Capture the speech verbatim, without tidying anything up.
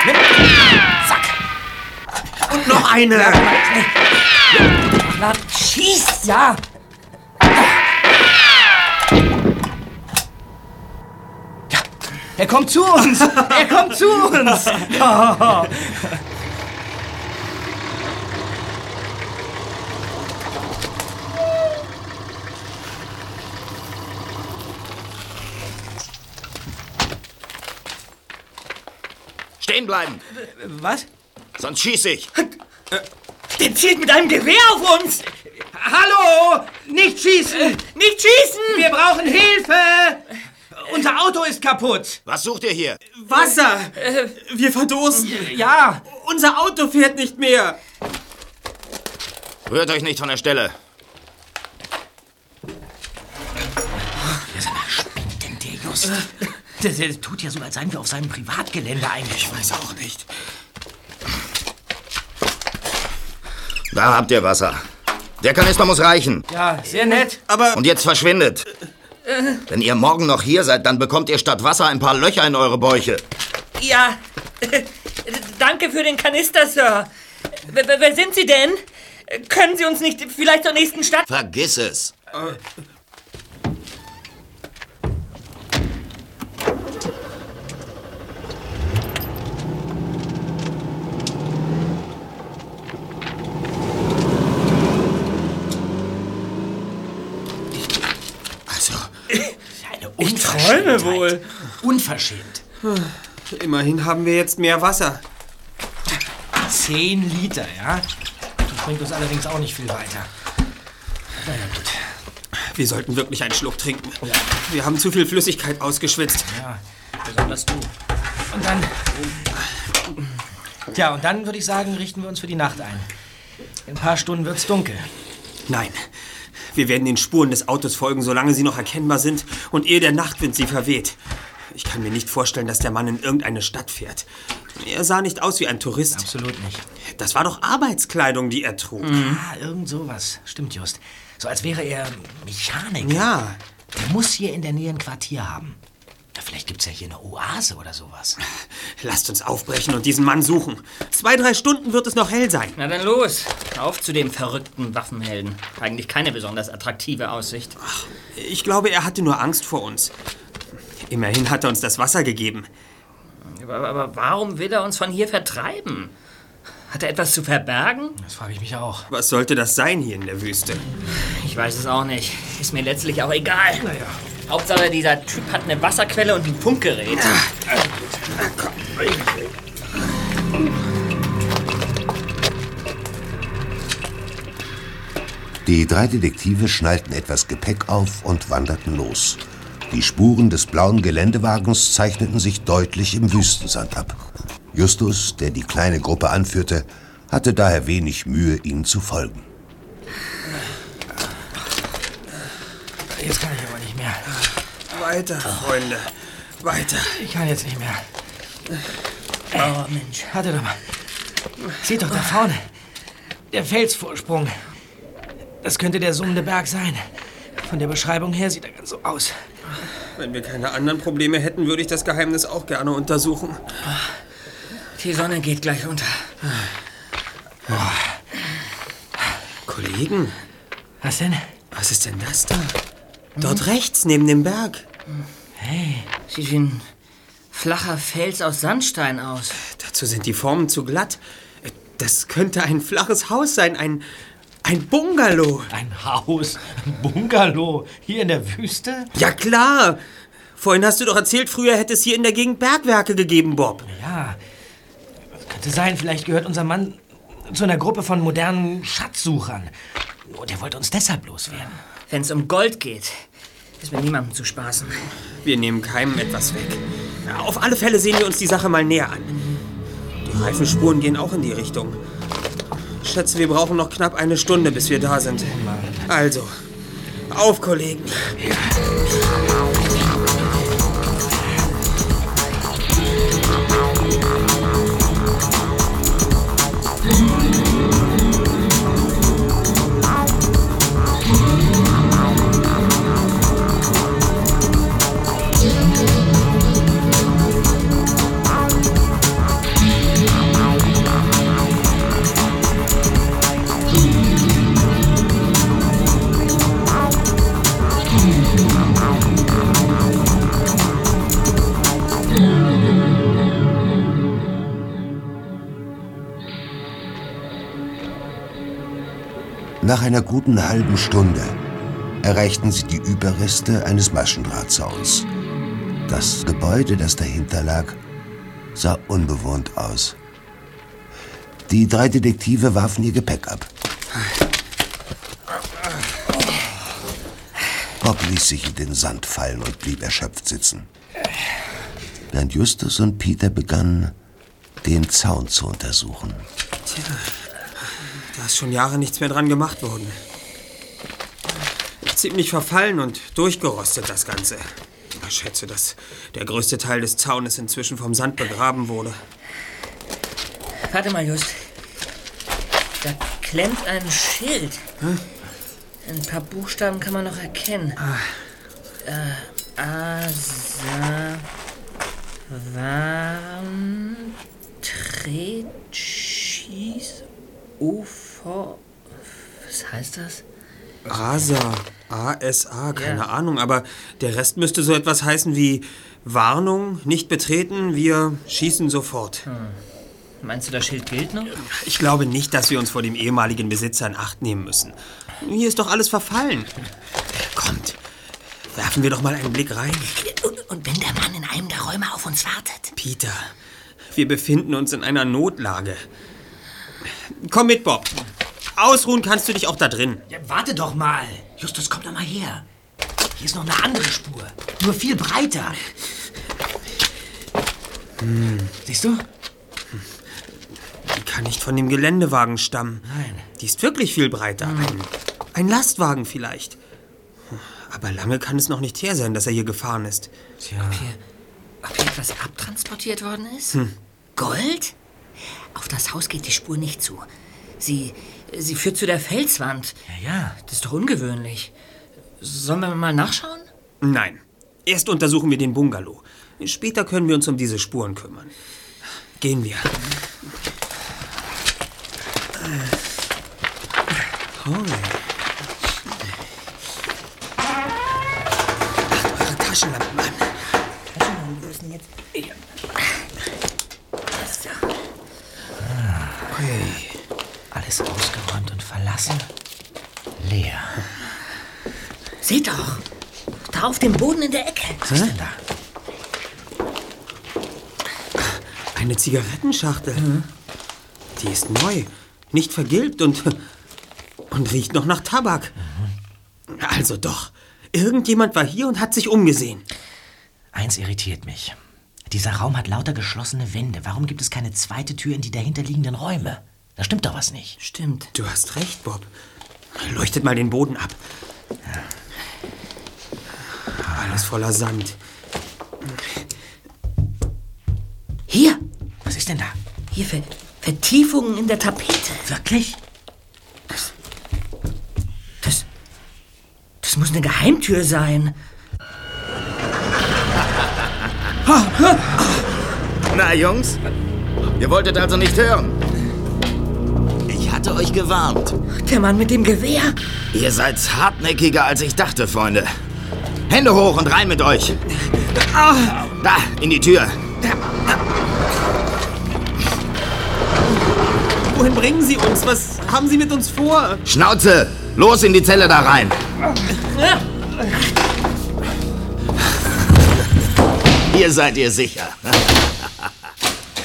Nimm. Zack. Und noch eine. Ja, na, schieß, ja. Ja, er kommt zu uns. Er kommt zu uns. Oh. Stehen bleiben. Was? Sonst schieße ich. Der zielt mit einem Gewehr auf uns. Hallo! Nicht schießen! Nicht schießen! Wir brauchen Hilfe! Unser Auto ist kaputt. Was sucht ihr hier? Wasser. Wir verdursten. Ja. Unser Auto fährt nicht mehr. Rührt euch nicht von der Stelle. Spinnt denn der Just? Der, der tut ja so, als seien wir auf seinem Privatgelände eigentlich. Ich weiß auch nicht. Da habt ihr Wasser. Der Kanister muss reichen. Ja, sehr nett. Aber Und jetzt verschwindet. Wenn ihr morgen noch hier seid, dann bekommt ihr statt Wasser ein paar Löcher in eure Bäuche. Ja, danke für den Kanister, Sir. Wer, wer sind Sie denn? Können Sie uns nicht vielleicht zur nächsten Stadt... Vergiss es. Ich träume wohl. Unverschämt. immerhin haben wir jetzt mehr Wasser. Zehn Liter, ja? Das bringt uns allerdings auch nicht viel weiter. Na ja, gut. Wir sollten wirklich einen Schluck trinken. Wir haben zu viel Flüssigkeit ausgeschwitzt. Ja, besonders du. Und dann... Tja, und dann würde ich sagen, richten wir uns für die Nacht ein. In ein paar Stunden wird's dunkel. Nein, wir werden den Spuren des Autos folgen, solange sie noch erkennbar sind und ehe der Nachtwind sie verweht. Ich kann mir nicht vorstellen, dass der Mann in irgendeine Stadt fährt. Er sah nicht aus wie ein Tourist. Absolut nicht. Das war doch Arbeitskleidung, die er trug. Mhm. Ah, irgend sowas. Stimmt, Just. So als wäre er Mechaniker. Ja. Der muss hier in der Nähe ein Quartier haben. Ja, vielleicht gibt's ja hier eine Oase oder sowas. Lasst uns aufbrechen und diesen Mann suchen. Zwei, drei Stunden wird es noch hell sein. Na dann los. Auf zu dem verrückten Waffenhelden. Eigentlich keine besonders attraktive Aussicht. Ach, ich glaube, er hatte nur Angst vor uns. Immerhin hat er uns das Wasser gegeben. Aber, aber warum will er uns von hier vertreiben? Hat er etwas zu verbergen? Das frage ich mich auch. Was sollte das sein hier in der Wüste? Ich weiß es auch nicht. Ist mir letztlich auch egal. Naja. Hauptsache, dieser Typ hat eine Wasserquelle und ein Funkgerät. Die drei Detektive schnallten etwas Gepäck auf und wanderten los. Die Spuren des blauen Geländewagens zeichneten sich deutlich im Wüstensand ab. Justus, der die kleine Gruppe anführte, hatte daher wenig Mühe, ihnen zu folgen. Jetzt kann ich aber nicht mehr. Weiter, Freunde. Weiter. Ich kann jetzt nicht mehr. Oh, Mensch. Warte doch mal. Seht doch da vorne. Der Felsvorsprung. Das könnte der summende Berg sein. Von der Beschreibung her sieht er ganz so aus. Wenn wir keine anderen Probleme hätten, würde ich das Geheimnis auch gerne untersuchen. Die Sonne geht gleich unter. Oh. Kollegen? Was denn? Was ist denn das da? Dort rechts, neben dem Berg. Hey. Sieht wie ein flacher Fels aus Sandstein aus. Dazu sind die Formen zu glatt. Das könnte ein flaches Haus sein, ein, ein Bungalow. Ein Haus? Ein Bungalow? Hier in der Wüste? Ja, klar. Vorhin hast du doch erzählt, früher hätte es hier in der Gegend Bergwerke gegeben, Bob. Ja. Das könnte sein, vielleicht gehört unser Mann zu einer Gruppe von modernen Schatzsuchern. Und er wollte uns deshalb loswerden. Wenn es um Gold geht, ist mit niemandem zu spaßen. Wir nehmen keinem etwas weg. Auf alle Fälle sehen wir uns die Sache mal näher an. Die Reifenspuren gehen auch in die Richtung. Ich schätze, wir brauchen noch knapp eine Stunde, bis wir da sind. Also, auf, Kollegen. Ja. Nach einer guten halben Stunde erreichten sie die Überreste eines Maschendrahtzauns. Das Gebäude, das dahinter lag, sah unbewohnt aus. Die drei Detektive warfen ihr Gepäck ab. Bob ließ sich in den Sand fallen und blieb erschöpft sitzen. Während Justus und Peter begannen, den Zaun zu untersuchen. Tja, da ist schon Jahre nichts mehr dran gemacht worden. Ziemlich verfallen und durchgerostet, das Ganze. Ich schätze, dass der größte Teil des Zaunes inzwischen vom Sand begraben wurde. Warte mal, Just. Da klemmt ein Schild. Hm? Ein paar Buchstaben kann man noch erkennen. Ah. Äh, Asa... Warm... Tret... Schieß... Ufer... Was heißt das? Asa. A S A, keine Ja. Ahnung. Aber der Rest müsste so etwas heißen wie Warnung, nicht betreten, wir schießen sofort. Hm. Meinst du, das Schild gilt noch? Ich glaube nicht, dass wir uns vor dem ehemaligen Besitzer in Acht nehmen müssen. Hier ist doch alles verfallen. Kommt, werfen wir doch mal einen Blick rein. Und, und wenn der Mann in einem der Räume auf uns wartet? Peter, wir befinden uns in einer Notlage. Komm mit, Bob. Ausruhen kannst du dich auch da drin. Ja, warte doch mal. Justus, komm doch mal her. Hier ist noch eine andere Spur. Nur viel breiter. Hm. Siehst du? Die kann nicht von dem Geländewagen stammen. Nein. Die ist wirklich viel breiter. Hm. Ein, ein Lastwagen vielleicht. Aber lange kann es noch nicht her sein, dass er hier gefahren ist. Tja. Ob hier, ob hier etwas abtransportiert worden ist? Hm. Gold? Auf das Haus geht die Spur nicht zu. Sie, sie führt zu der Felswand. Ja, ja, das ist doch ungewöhnlich. Sollen wir mal nachschauen? Nein. Erst untersuchen wir den Bungalow. Später können wir uns um diese Spuren kümmern. Gehen wir. Oh. Macht eure Taschenlampen an. Taschenlampen, wo ist denn jetzt? Ja. So. Okay. Alles ausgeräumt und verlassen. Leer. Seht doch. Da auf dem Boden in der Ecke. Was ist denn da? Eine Zigarettenschachtel. Mhm. Die ist neu, nicht vergilbt und, und riecht noch nach Tabak. Mhm. Also doch, irgendjemand war hier und hat sich umgesehen. Eins irritiert mich. Dieser Raum hat lauter geschlossene Wände. Warum gibt es keine zweite Tür in die dahinterliegenden Räume? Da stimmt doch was nicht. Stimmt. Du hast recht, Bob. Leuchtet mal den Boden ab. Ja. Alles voller Sand. Hier! Was ist denn da? Hier Ver Vertiefungen in der Tapete. Wirklich? Das, das, das muss eine Geheimtür sein. Na, Jungs, ihr wolltet also nicht hören. Ich hatte euch gewarnt. Der Mann mit dem Gewehr. Ihr seid hartnäckiger, als ich dachte, Freunde. Hände hoch und rein mit euch. Da, in die Tür. Wohin bringen Sie uns? Was haben Sie mit uns vor? Schnauze! Los in die Zelle da rein. Hier seid ihr sicher.